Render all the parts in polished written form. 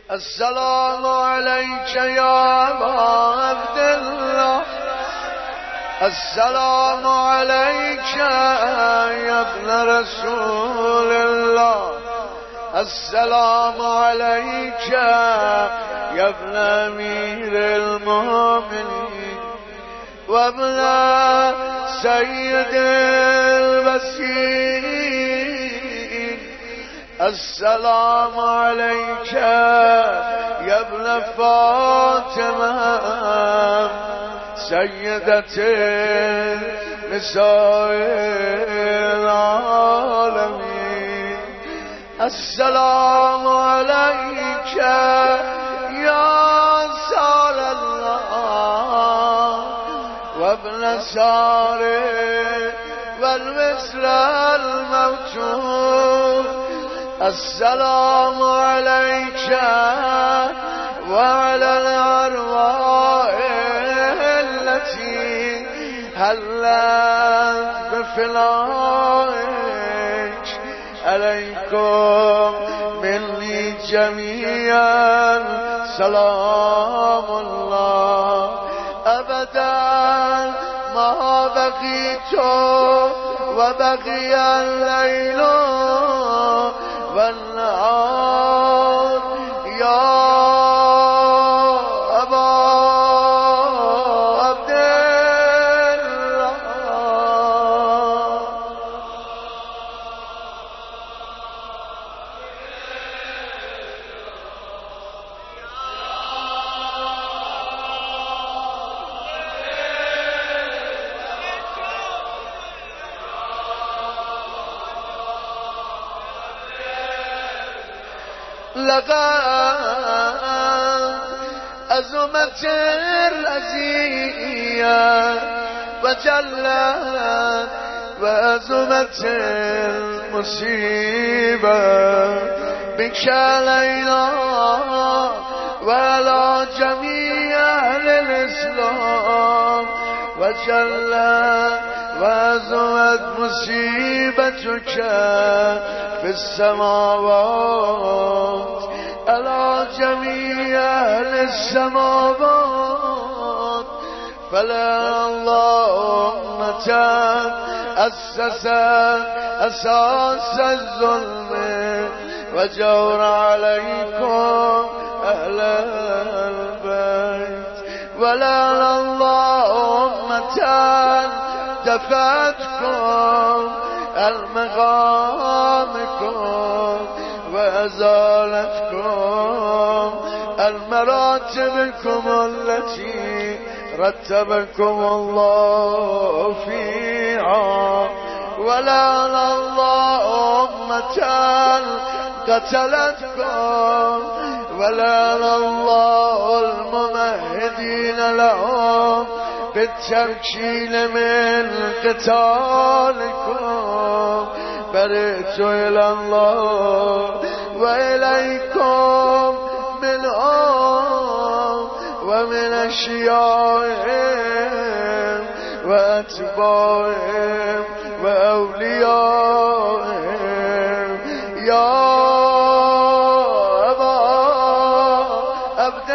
السلام عليك يا أبا عبد الله، السلام عليك يا ابن رسول الله، السلام عليك يا ابن أمير المؤمنين وابن سيد المسيحين، السلام عليك يا ابن فاطمة سيدة نساء العالمين، السلام عليك يا سار الله وابن سار والمثل الموجود، السلام عليك وعلى الأرواح التي هلت بفلاك، عليكم مني جميعا سلام الله، أبدا ما بقيت وبقي الليل والنهار يا أبا عبد الله. لقد أزمت الأزية وجلت وأزمت المصيبة بك ليلى وعلى جميع أهل الإسلام، وجلت وأزمت مصيبتك في السماوات على جميع أهل السماوات، فلا اللهم أسس أساس الظلم وجور عليكم أهل البيت، ولا اللهم دفعتكم المغامكم وأزالتكم المراتبكم التي رتبكم الله فيها، ولا اللهم قتلتكم ولا الله الممهدين لهم بالتمكين من قتالكم، برئت إلى الله وإليكم منهم ومن أشيائهم وأتباعهم وأوليائهم يا أبا عبد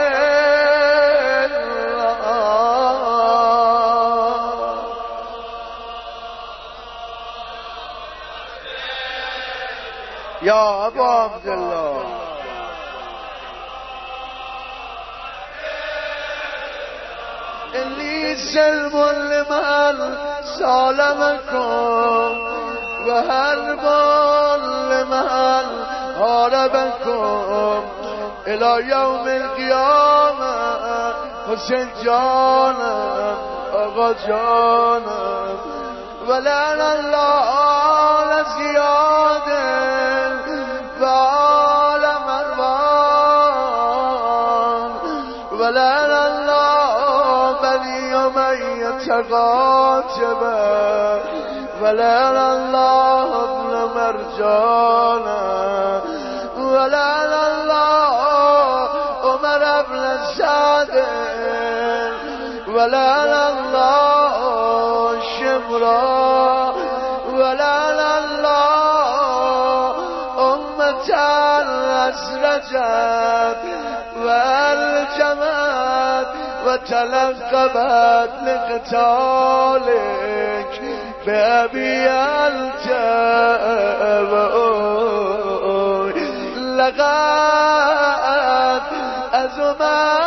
الله. يا أبا عبد الله إني سلم لمن سالمكم وهرب لمن هاربكم إلى يوم القيامة. حسين جانم آقا جانم ولعن الله زیاده و آل مروان ولعن الله بني أمية قاتبه ولعن الله ابن مرجان ولعن الله عمر ابن سعد ولعن الله شمرا ولعن الله أمة أسرجت والجمت وتلقبت لقتالك بأبي الجاب لقد أزم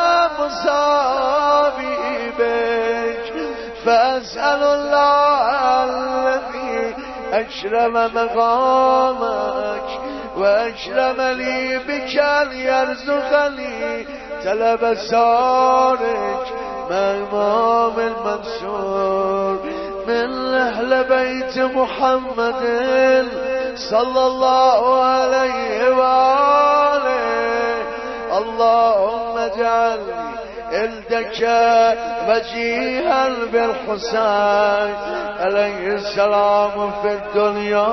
مصابي بك فأسأل الله الذي أكرم مقامك وأكرم لي بك أن يرزقني طلب سارك مع إمام المنصور من أهل بيت محمد صلى الله عليه وآله. اللهم اجعلني عندك وجيها بالحسين عليه السلام في الدنيا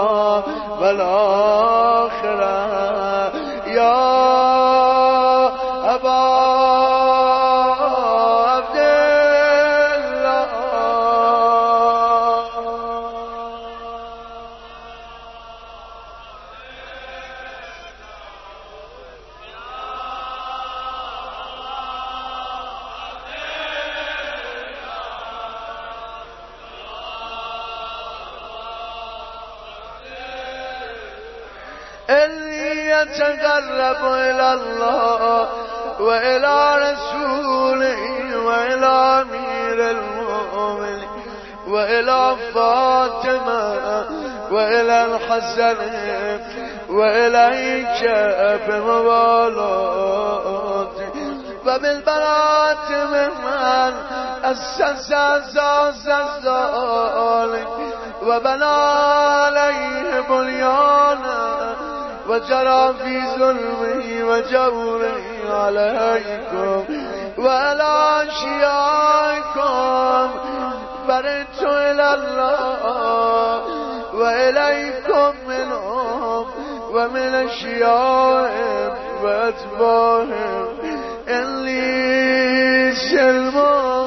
والآخرة يا أبا عبد الله. إني يتقرب إلى الله وإلى رسوله وإلى أمير المؤمنين وإلى فاطمة وإلى الحسن وإليك بموالاتي وبالبراءة ممن أسس أساس الظالم وبنى عليه بنيانا وجرى في ظلمه وجوره عليكم وعلى أشيائكم برئت إلى الله وإليكم منهم ومن أشيائهم وأتباعهم إني سلم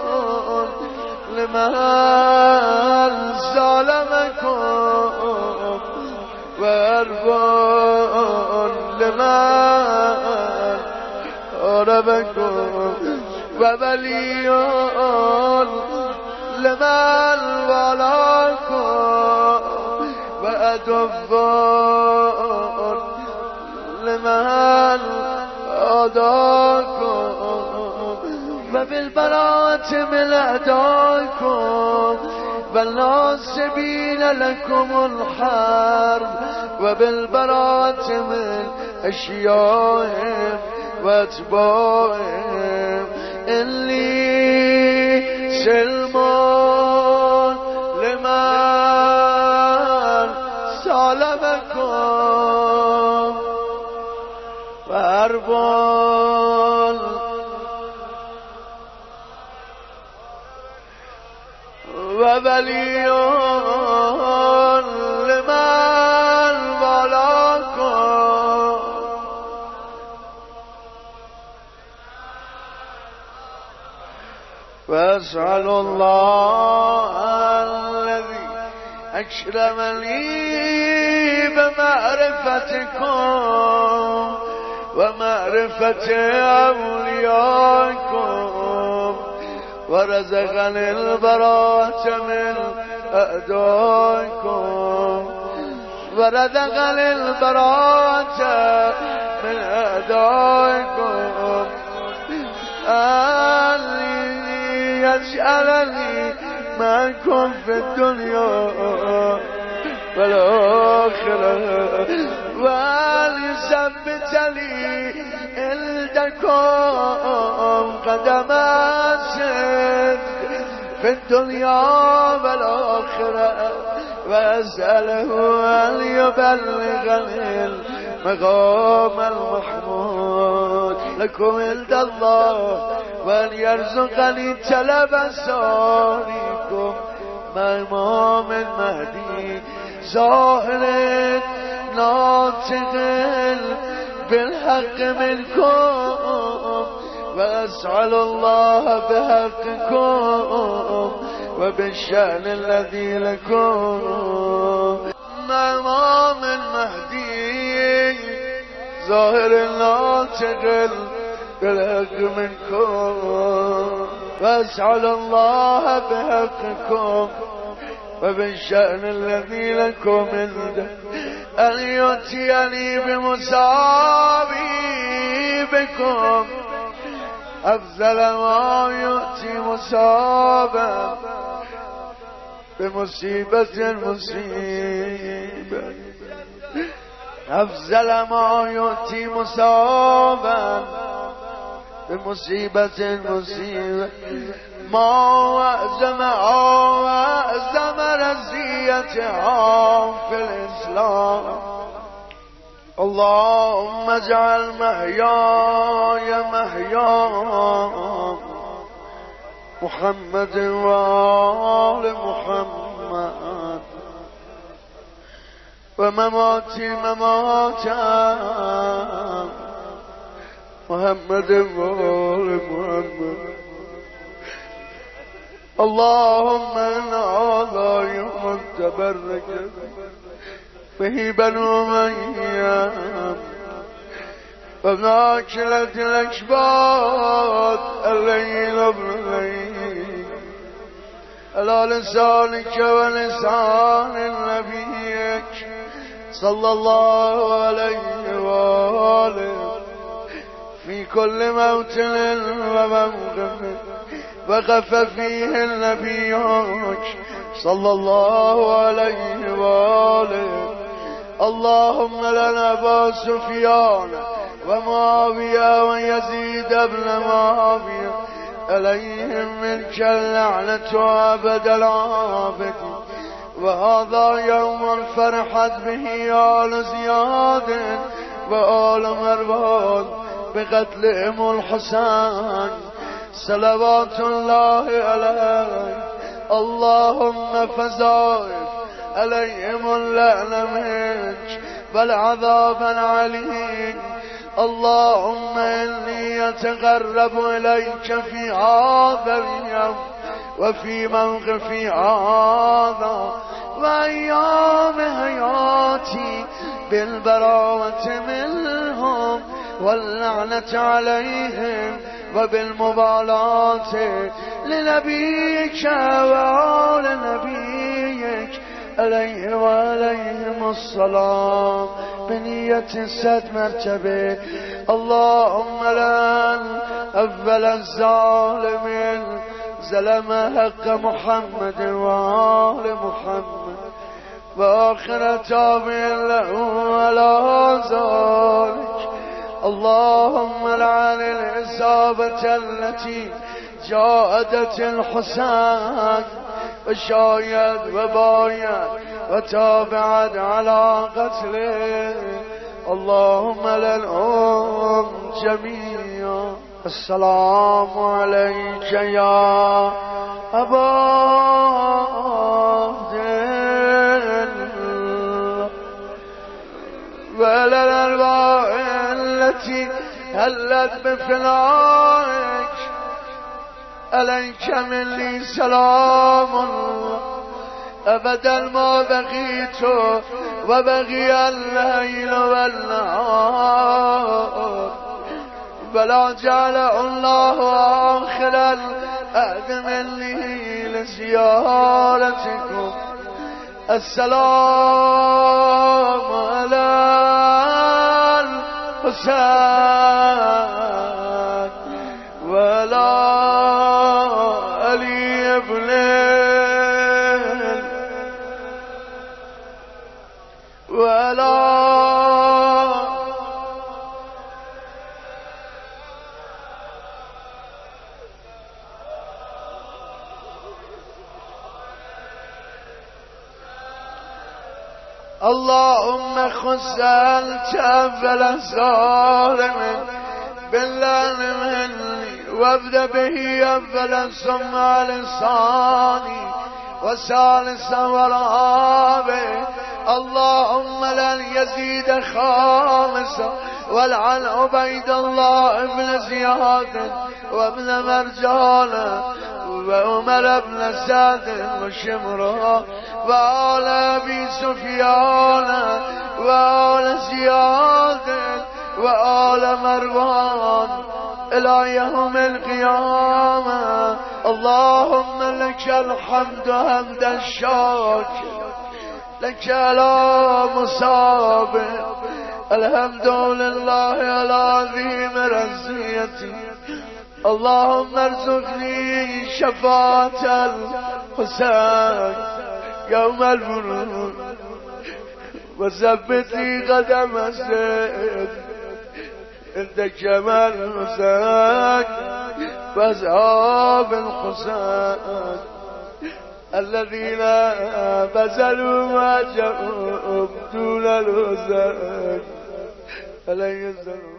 لمن ظلمكم وأرب لمن أربكم وبلي لمن ولاكم وأدب لمن أداكم وبالبراءة من أعدائكم والناصبين لكم الحرب وبالبراءة من أشيائهم وأتباعهم إني سلم لمن سالمكم وحرب وبلي لمن ولاكم وأسأل الله الذي أكرمني بمعرفتكم ومعرفة أوليائكم ورزقني البراءة من أعدائكم ورزقني البراءة من أعدائكم أن يجعلني معكم في الدنيا والآخرة وأن يثبت لي عندكم قدم صدق في الدنيا والآخرة وأسأله أن يبلغني المقام المحمود لكم عند الله وأن يرزقني طلب ساريكم مع إمام المهدي ظاهر ناطق بالحق منكم وأسأل الله بحقكم وبالشأن الذي لكم مع إمام المهدي ظاهر الناطق بالحق منكم وأسأل الله بحقكم وبالشأن الذي لكم عنده أن يؤتيني بمصابي بكم أفضل ما يؤتي مصابا بمصيبة مصيبة أفضل ما يؤتي مصابا بمصيبة مصيبة ما أعظم رزيتها في الإسلام. اللهم اجعل محياي محيا محمد وآل محمد ومماتي مماتا محمد وآل محمد. اللهم إن هذا يوم تبرك به بنو أمية وبناكلة الأكباد الليل ابن الليل على لسانك ولسان نبيك صلى الله عليه وآله في كل موطن وموقف وقف فيه نبيك صلى الله عليه وآله. اللهم لنا أبا سفيان ومعاوية ويزيد بن معاوية عليهم منك اللعنة أبد العابدين. وهذا يوم فرحت به آل زياد وآل مروان بقتلهم الحسن صلوات الله عليه. اللهم فزائف عليهم اللعنة منك والعذاب العليم. اللهم إني أتقرب إليك في هذا اليوم وفي موقفي هذا وأيام حياتي بالبراءة منهم واللعنة عليهم وبالمبالاة لنبيك وآل نبيك عليه وعليهم الصلاة بنية 100 مرتبة. اللهم لن أول الظالمين ظلم حق محمد وآل محمد وآخر تابع له على ذلك. اللهم لعن الإصابة التي جاهدت الحسين وشايد وبايد وتابعت على قتله. اللهم لنهم جميعا. السلام عليك يا أبا وعلى الأرواح التي هلت بفنائك عليك مني سلام أبدا ما بقيت وبقي الليل والنهار ولا جعل الله آخر العهد مني لزيارتكم. السلام على الحسين ولا علي بن ولا اللهم خص الجبل الظالم باللعن مني وابدأ به أولا ثم لساني وثالثا ورابع. اللهم لن يزيد خامسا والعن عبيد الله بن زياد وابن مرجان وعمر بن سعد وشمران وآل أبي سفيان وآل زياد مروان إلى يوم القيامة. اللهم لك الحمد حمد الشاكر، لك على مصاب، الحمد لله العظيم رزيتي. اللهم ارزقني شفاعة الحسين يوم الورود، وثبت لي قدم الزين عند كمال الحسين واصحاب الحسين الذين بذلوا ما جاءوا دون الحسين عليه السلام.